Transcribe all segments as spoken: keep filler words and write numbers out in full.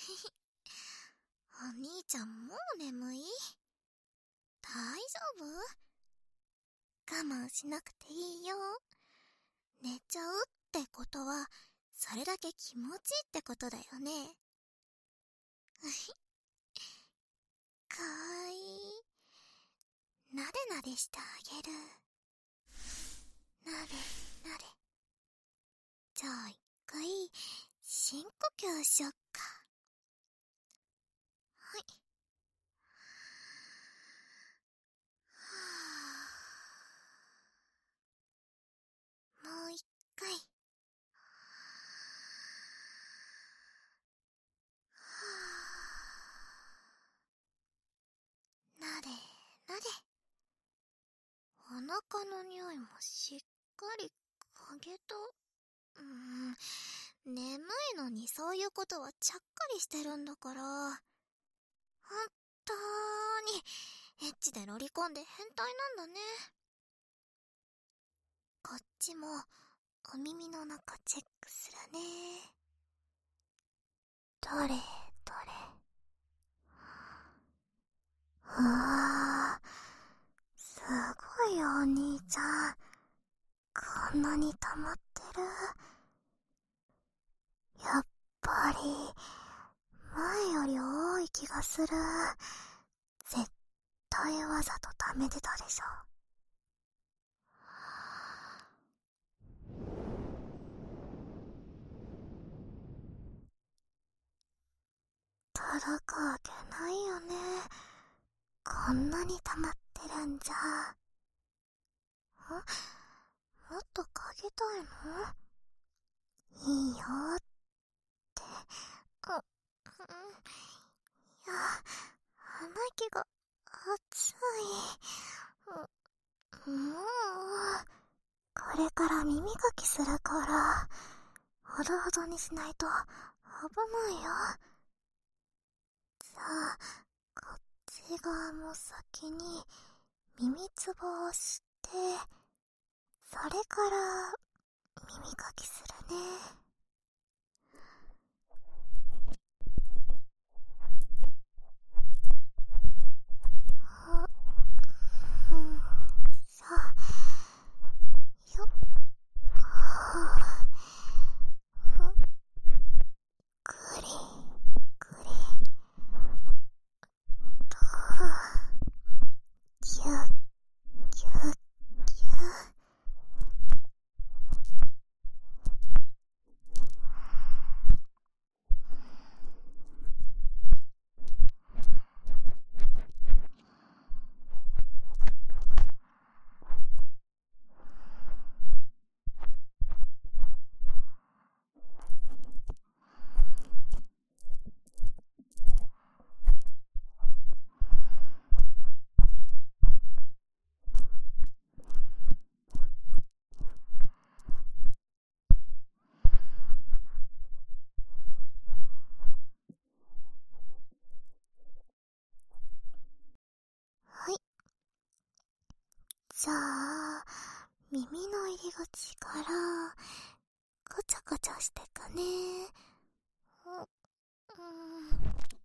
お兄ちゃんもう眠い？大丈夫？我慢しなくていいよ。寝ちゃうってことはそれだけ気持ちいいってことだよね。かわいい。なでなでしてあげる。なでなで。じゃあ一回深呼吸しよっか。はい。もう一回。なでなで。お腹の匂いもしっかり嗅げた。うーん、眠いのにそういうことはちゃっかりしてるんだから。本当にエッチでロリコンで変態なんだね。こっちもお耳の中チェックするね。どれどれ。うわー、すごいよお兄ちゃん。こんなに溜まってる。やっぱり前より多い気がする。絶対わざと溜めてたでしょ。届くわけないよね。こんなに溜まってるんじゃ。ん？もっとかげたいの？いいよって。う、うん。いや、鼻息が熱い。う、もう、これから耳かきするから、ほどほどにしないと危ないよ。じゃあ、こっち側も先に耳つぼをして、それから耳かきするね。あ、うん、さあ、よっ、はあ、ぐり、ぐり、と、ぎゅっ、ぎゅっ、ぎゅっ。はい。じゃあ、耳の入り口からガチャガチャしてくね。う、うん。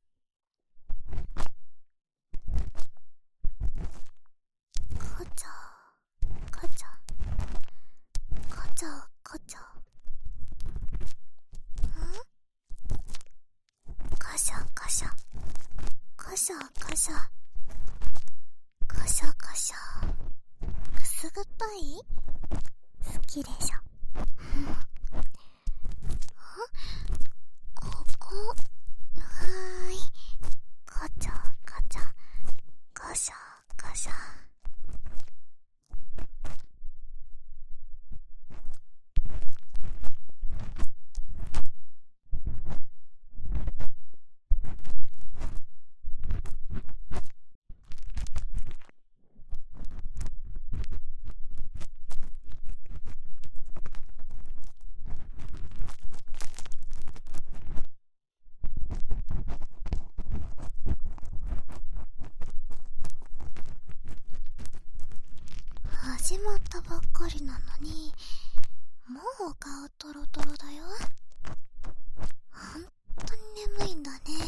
ガチャガチャガチャガチャ。ん？ガシャガシャガシャガシャガシャガシャ。くすぐったい？好きでしょ。ここ、はーい。ガチャガチャガシャガシャ。始まったばっかりなのに、もう顔トロトロだよ。ほんとに眠いんだね。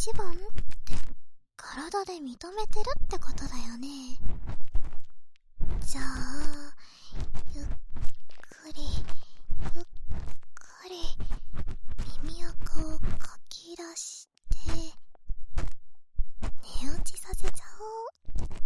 一番って体で認めてるってことだよね。じゃあゆっくりゆっくり耳垢をかき出して寝落ちさせちゃおう。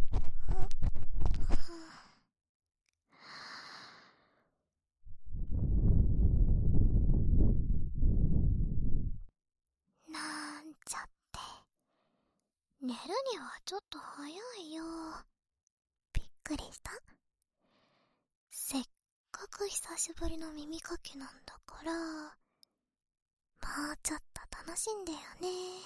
なんちゃって寝るにはちょっと早いよ。びっくりした？せっかく久しぶりの耳かきなんだからもうちょっと楽しんでよね。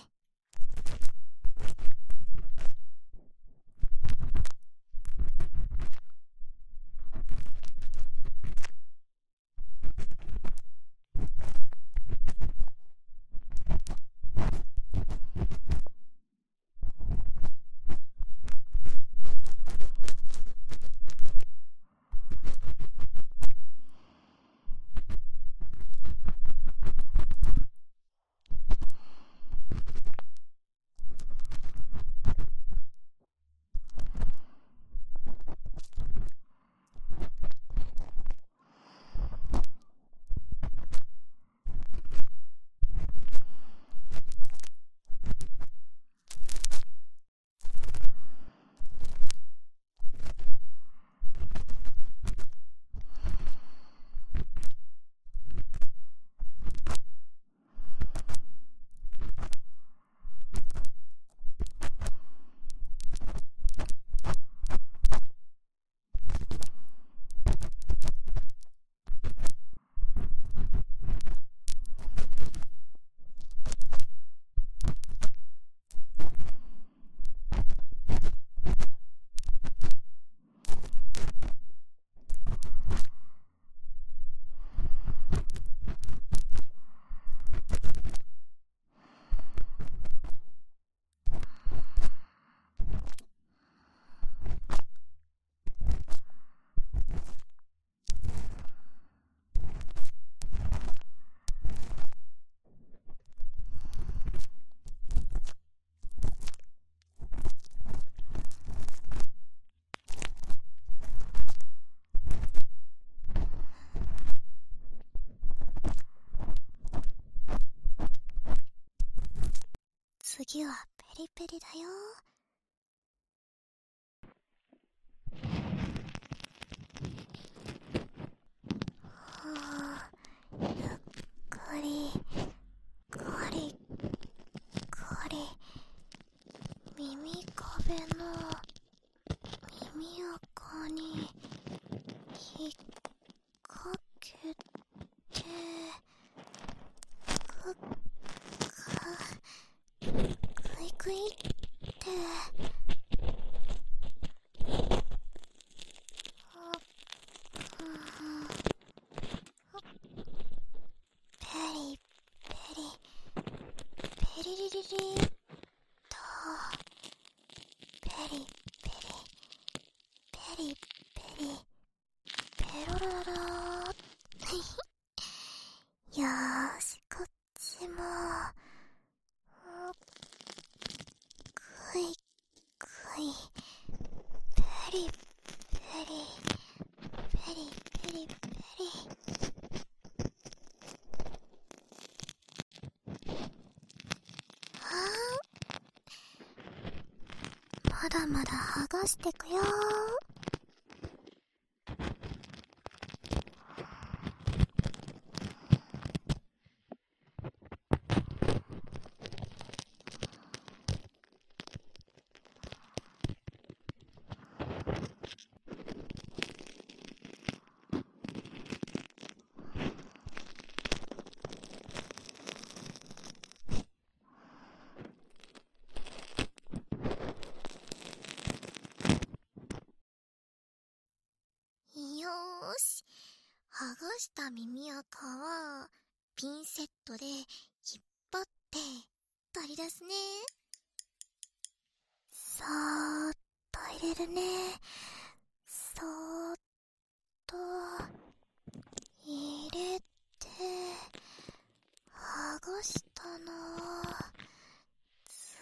次はペリペリだよ。はぁ、ゆっくりカリカリ耳壁の耳垢に引っ掛けてくっくいくいってペリペリペリリリリとペリペリペリペリペロロロロよーし、こっちもくいくいペリペリペリペリペリあー、まだまだ剥がしてくよー。よーし、剥がした耳垢はピンセットで引っ張って取り出すね。そーっと入れるね。そーっと入れて剥がしたの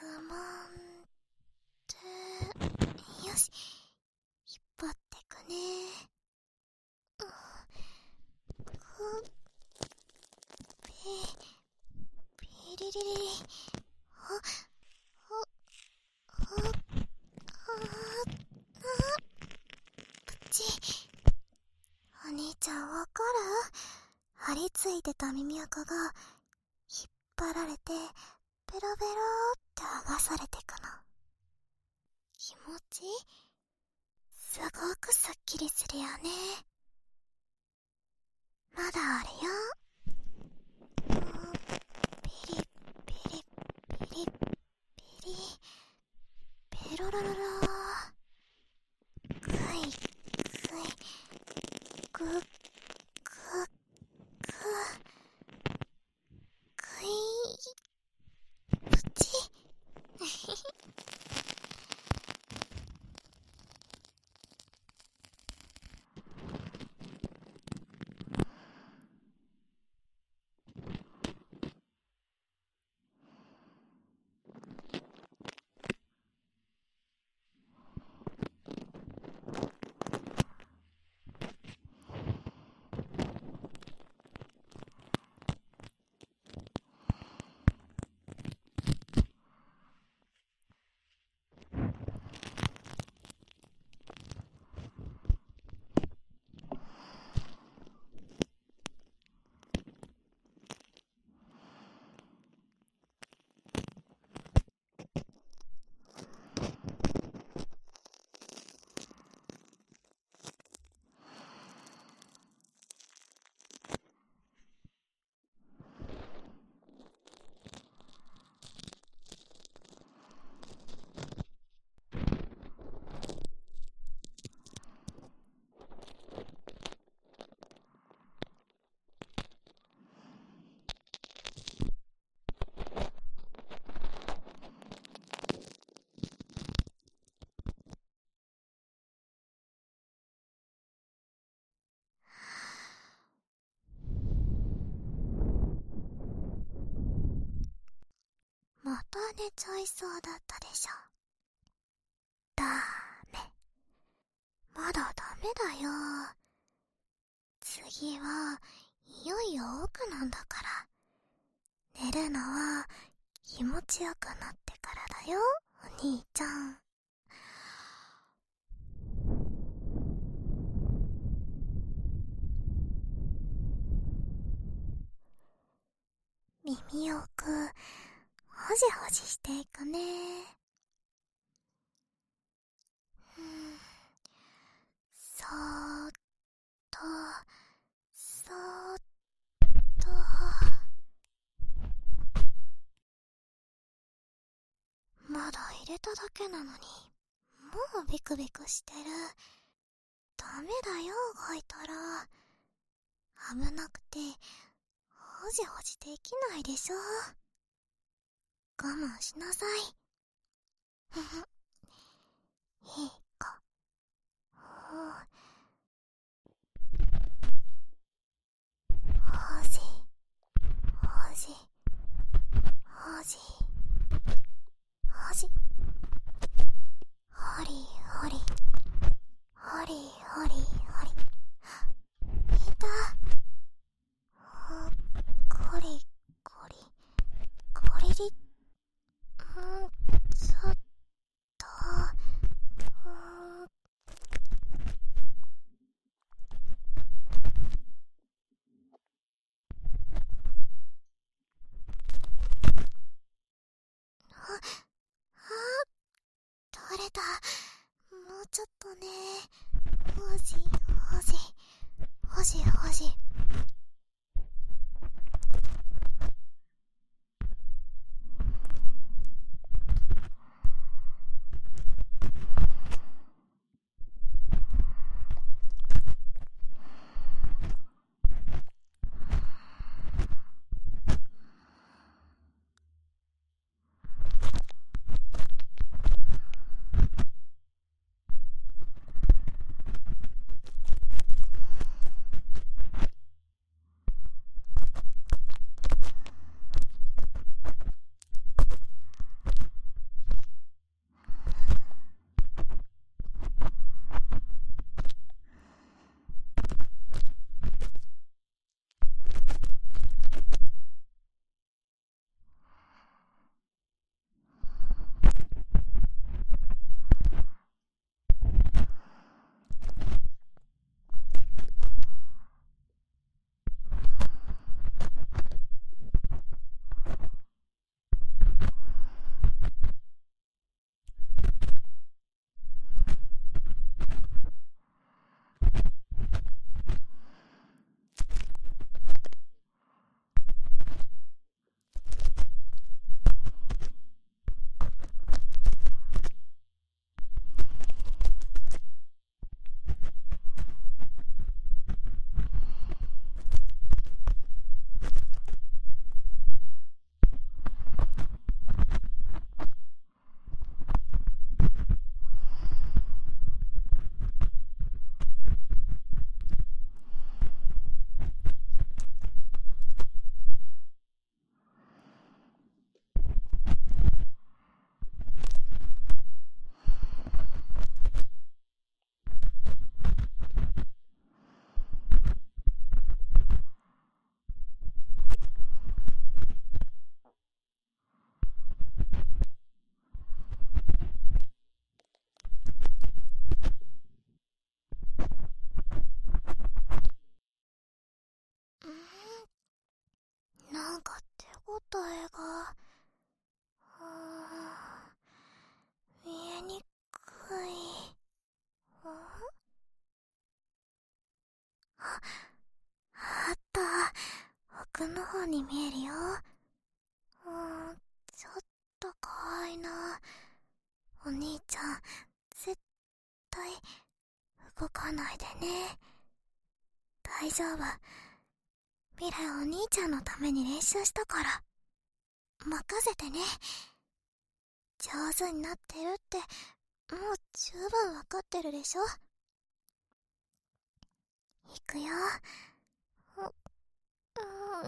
ピリリリリ。あ、あ、あ、あ、あ、プチ。お兄ちゃんわかる？張り付いてた耳垢が引っ張られてベロベロって剥がされてくの。気持ちすごくすっきりするよね。まだあるよ。うん、ピリピリピリピリペロロロログイグイグッグッググイプチまた寝ちゃいそうだったでしょ。ダメ。まだダメだよ。次はいよいよ奥なんだから。寝るのは気持ちよくなってからだよ、お兄ちゃん。耳をくほじほじしていくね。うん、そーっとそーっと。まだ入れただけなのにもうビクビクしてる。ダメだよ、動いたら危なくてほじほじできないでしょ。我慢しなさい。ふふ。いい子。ほう。ほじ。ほじ。ほじ。ほじ。ほりほり。ほりほりほり。いた。ほ、こりこり。こりり。うん、ちょっと、うーん。あ、あ、取れた。もうちょっとね。ほじほじ。ほじほじ。 なんか手応えが、うーん、見えにくい。んあ、あった。奥の方に見えるよ。うーん、ちょっと怖いな。お兄ちゃん、絶対動かないでね。大丈夫。未来お兄ちゃんのために練習したから。任せてね。上手になってるって、もう十分わかってるでしょ。いくよ。う、うん。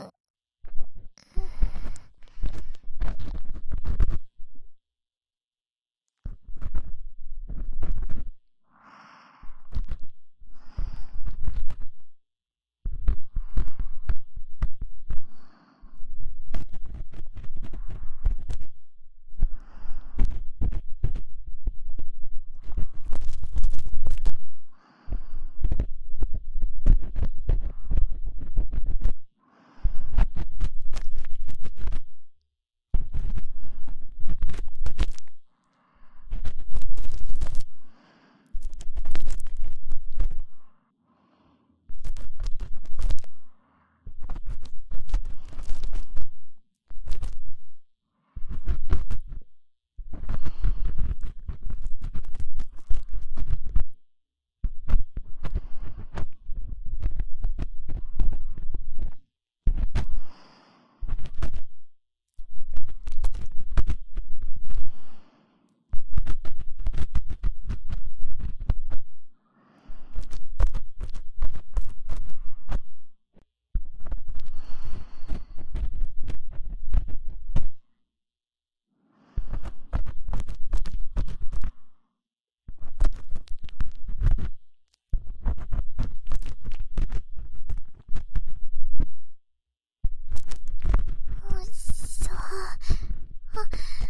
よいしょ。あ、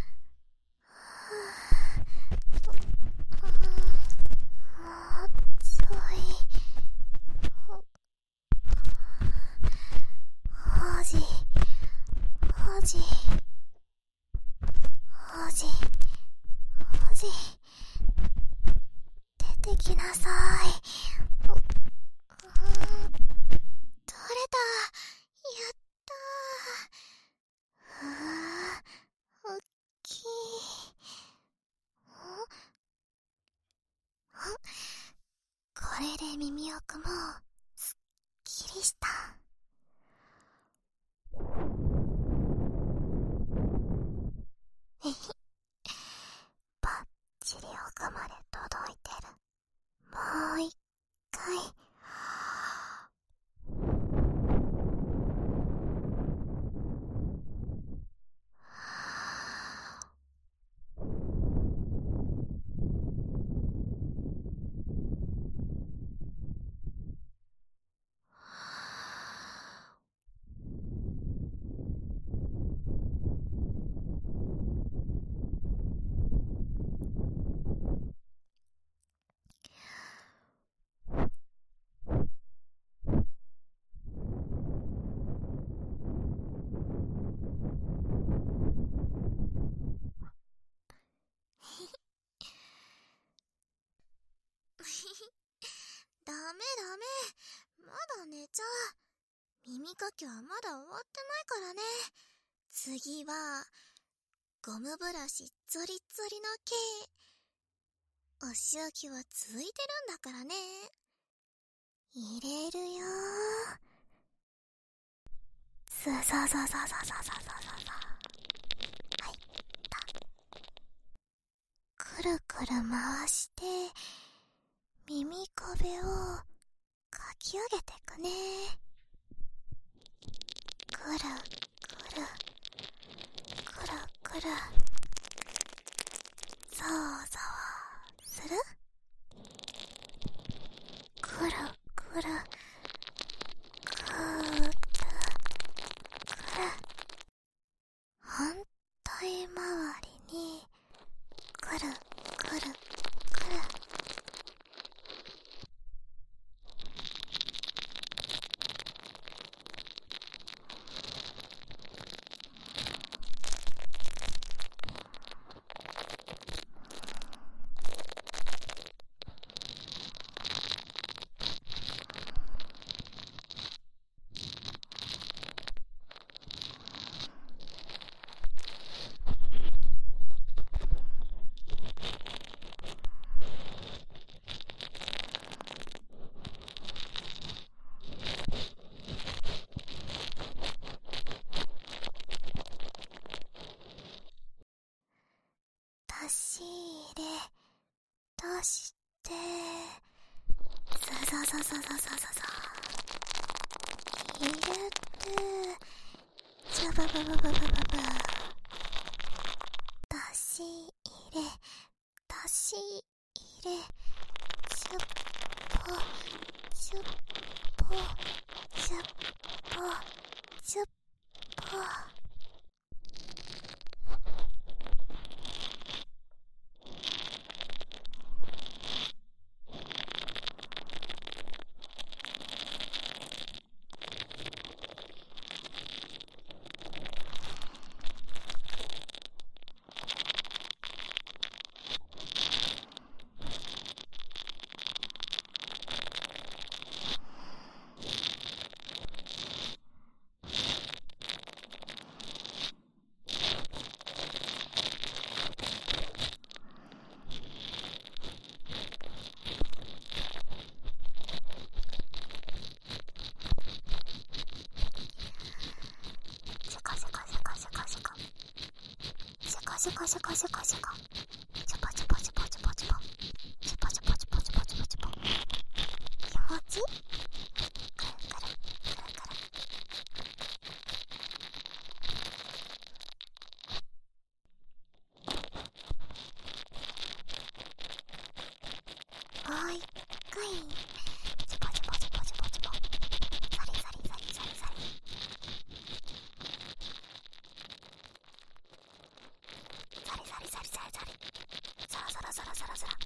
もうちょい。王子、王子、王子、王子、出てきなさい。う、うーん、取れた。やったー。うわー、おっきい。んんこれで耳奥もすっきりした。えひ、バッチリ奥まで届いてる。もう一回。ダメダメ。まだ寝ちゃう。耳かきはまだ終わってないからね。次は、ゴムブラシゾリゾリの毛。お仕置きはついてるんだからね。入れるよー。ささささささささささ。はいった。くるくる回して、耳壁をかき上げてくね。くるくるくるくる、ざわざわする。くるくるくるくる、反対回りにくるくるくる。 そうそうそう入れて、ジャバババババババ、だし入れ、だし入れ、シュッポシュッポシュッポシュッポ。シュコシュコシュコシュコチュポチュポチュポチュポチュポチュポチュポチュポチュポチュポチュポ。気持ちくるくるくるくる。もう一回チュポチュポチュポチュポチュポ。サリサリサリサリサリ。サリサリサリサリサリ。サラサラサラサラサラ。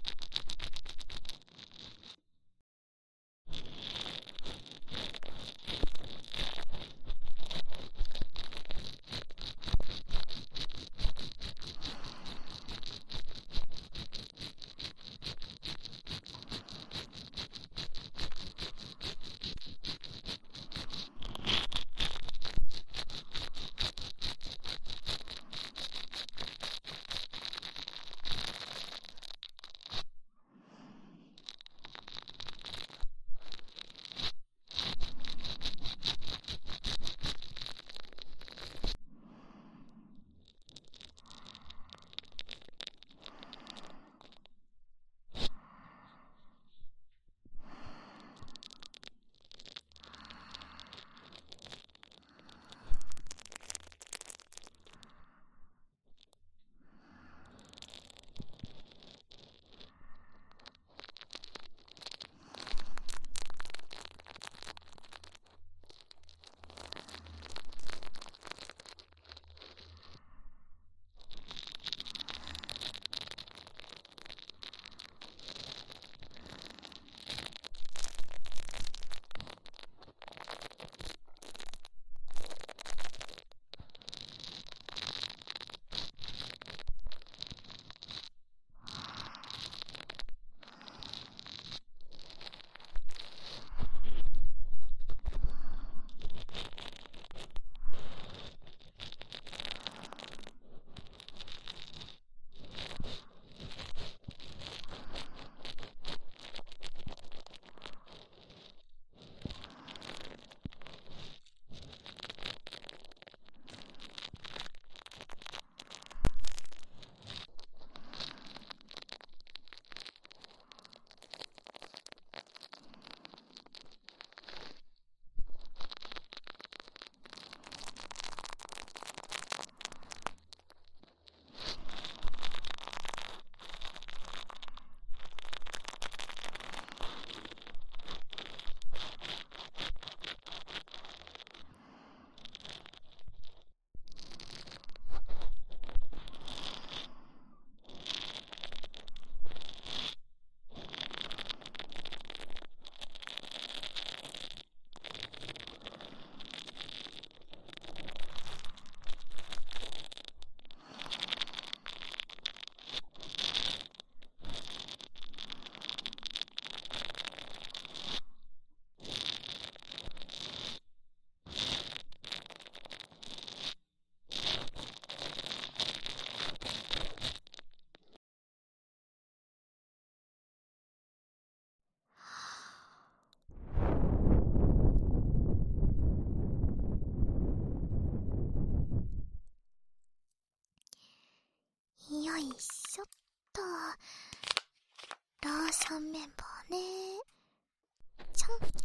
よいしょっと。ローション綿棒ね。ちょんち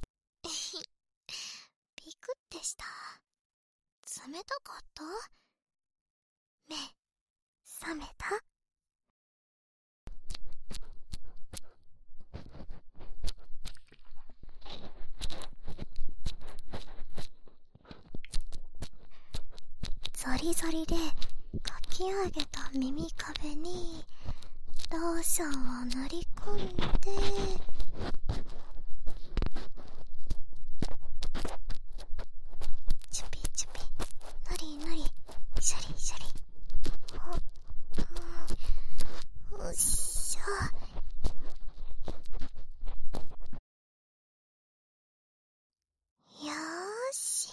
冷たかった？目、覚めた？ゾリゾリでかき上げた耳壁にローションを塗り込んで、チュピチュピ、ぬりぬり、シャリシャリ。お、うん、よっしゃ。よーし。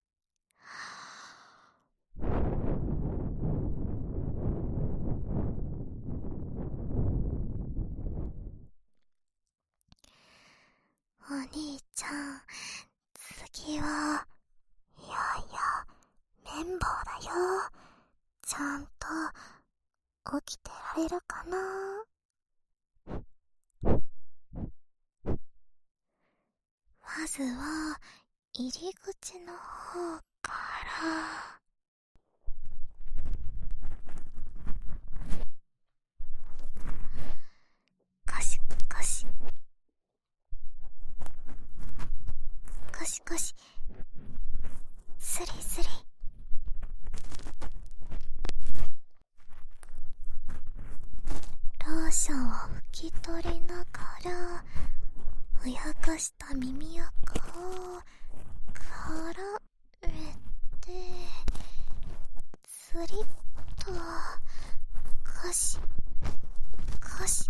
お兄ちゃん、次は、いやいや、綿棒だよ。ちゃんと、起きてられるかな？まずは、入り口の方から、ゴシゴシ。ゴシゴシ、スリスリ。ローションを拭き取りながら、ふやかした耳垢を絡めて、スリッとゴシゴシ。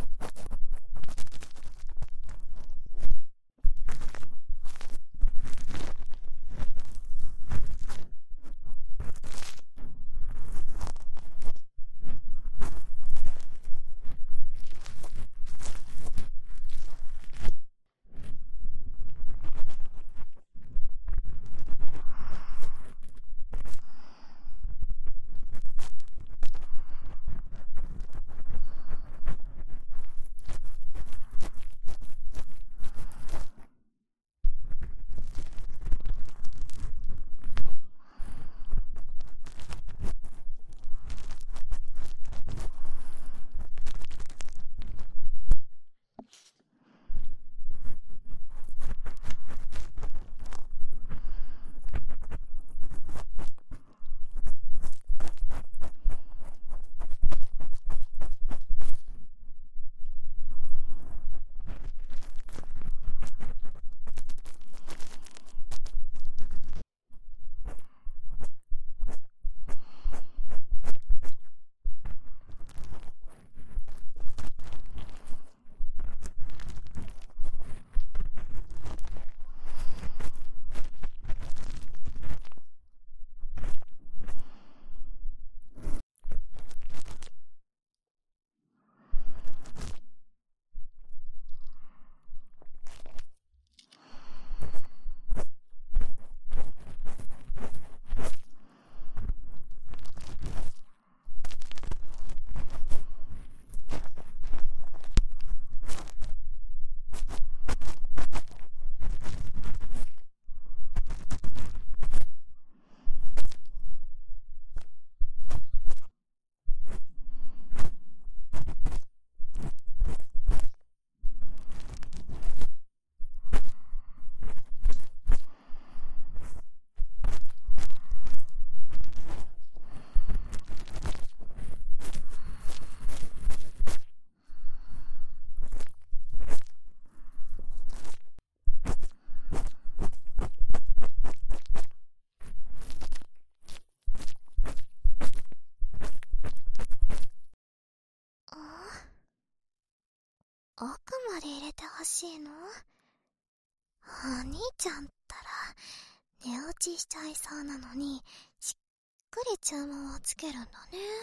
奥まで入れてほしいの？お兄ちゃんったら寝落ちしちゃいそうなのにしっかり注文をつけるんだね。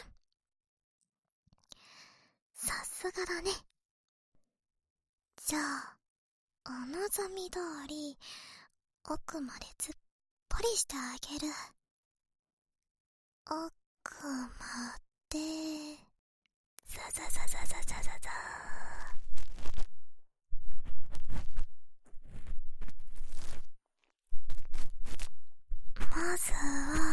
さすがだね。じゃあお望み通り奥までずっぽりしてあげる。奥までザザザザザザザザ。まずは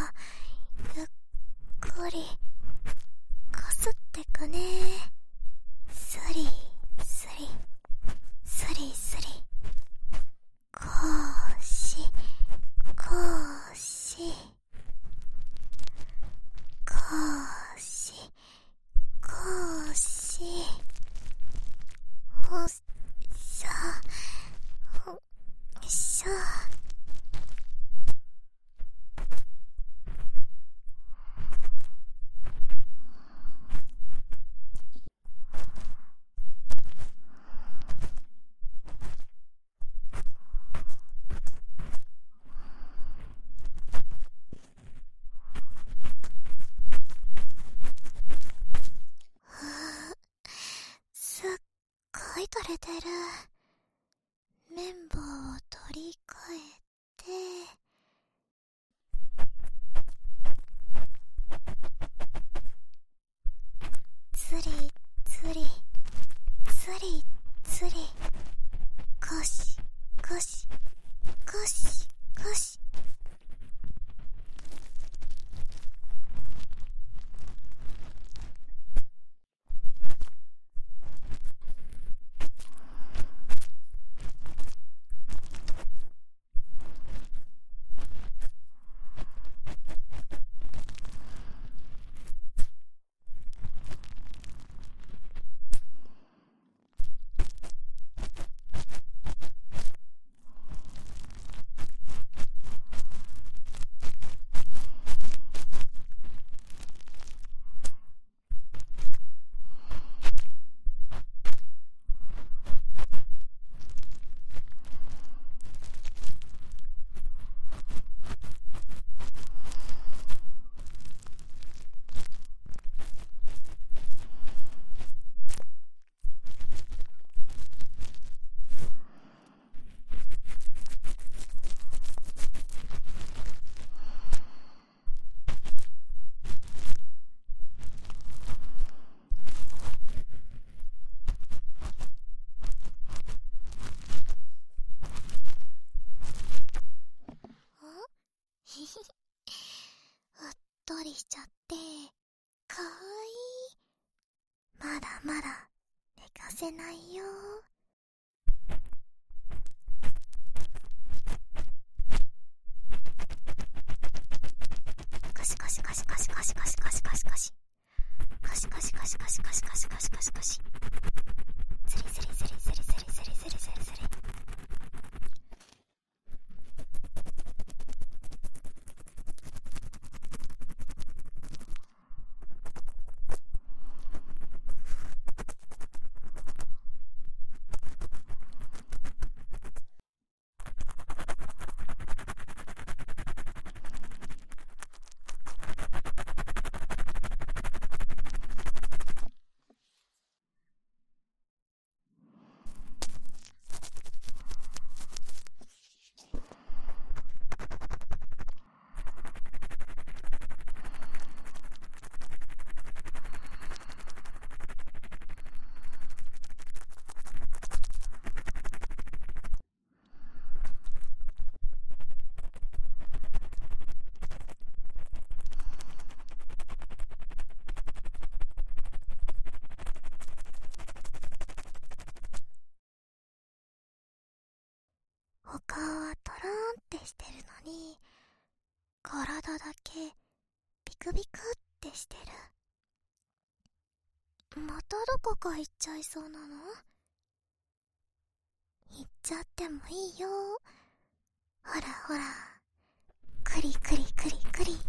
うっとりしちゃってかわいい。まだまだ寝かせないよ。カシカシカシカシカシカシカシカシカシカシカシカシカシカシカシカシカシカシスリスリスリスリスリスリスリスリスリ。お顔はトローンってしてるのに、体だけビクビクってしてる。またどこか行っちゃいそうなの？行っちゃってもいいよ。ほらほら、クリクリクリクリ。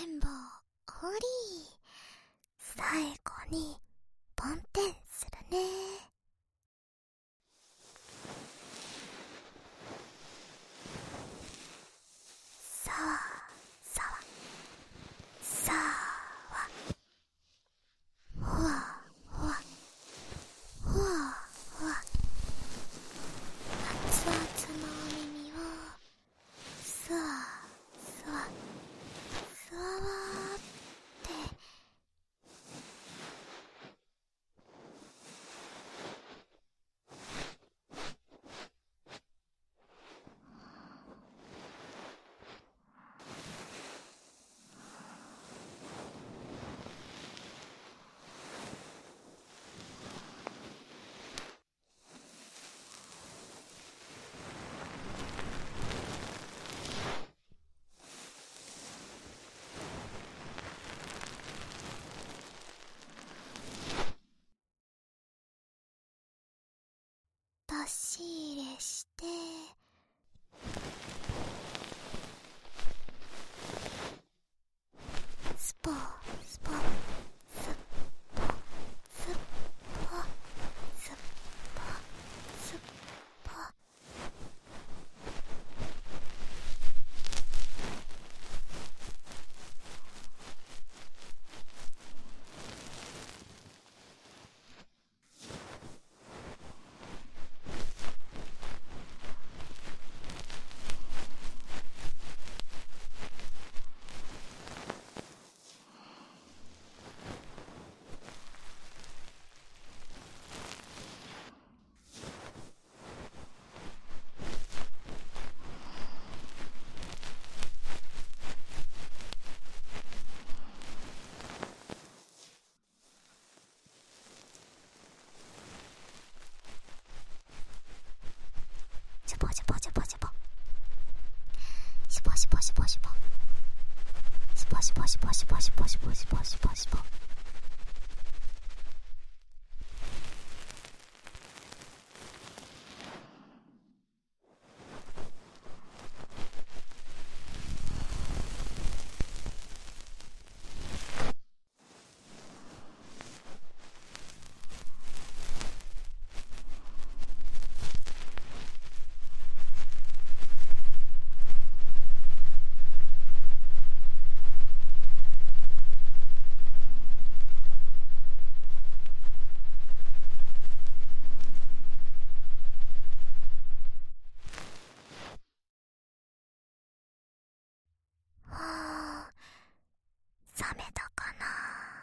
綿棒おり。最後に梵天するね。さわさわさわ、ほわほわほわほわ。熱々のお耳をすわすわすわわーって。出し入れしてスポスポスッポスッポスッポスッポ。シュポシュポシュポシュポシュポシュポシュポシュポシュポシュポシュポシュポシュポシュポシュポシュポシュポ。冷めたかな。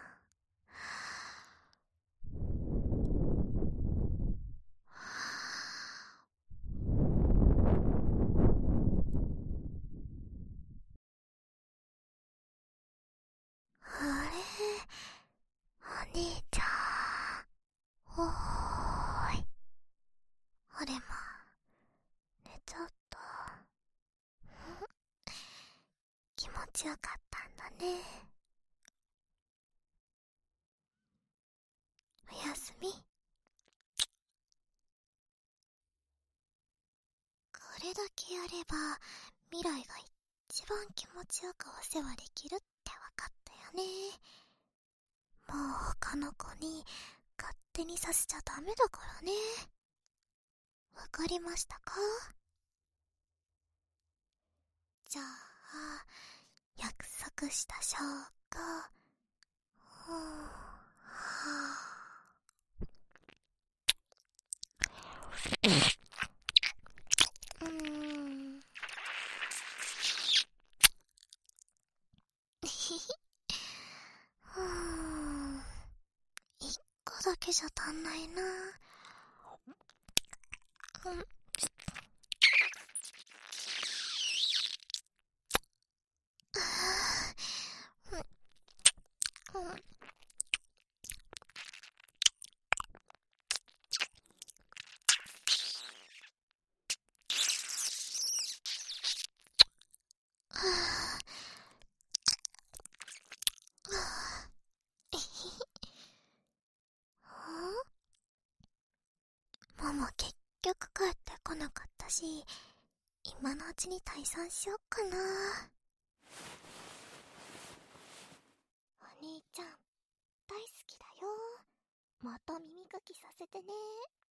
あれ、お兄ちゃん、おーい。あれま、寝ちゃった。気持ちよかったんだね。おやすみ。これだけやれば未来が一番気持ちよくお世話できるってわかったよね。もう他の子に勝手にさせちゃダメだからね。わかりましたか？じゃあ約束した証拠。ほうはあ、うーんうーん一個だけじゃ足んないな。うん、うん、ママ結局帰ってこなかったし、今のうちに退散しよっかな。 きさせてね。